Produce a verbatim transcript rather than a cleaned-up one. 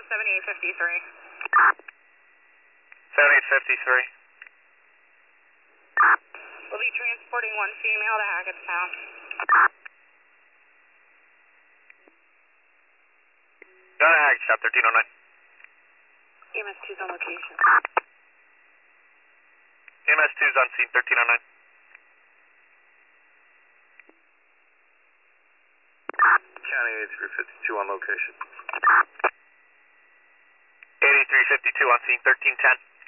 seventy-eight fifty-three. seventy-eight fifty-three. We'll be transporting one female to Hackettstown. Go to Hackettstown, thirteen oh nine. E M S two's on location. E M S two's on scene, thirteen oh nine. County eighty-three fifty-two on location. eighty-three fifty-two on scene, thirteen ten.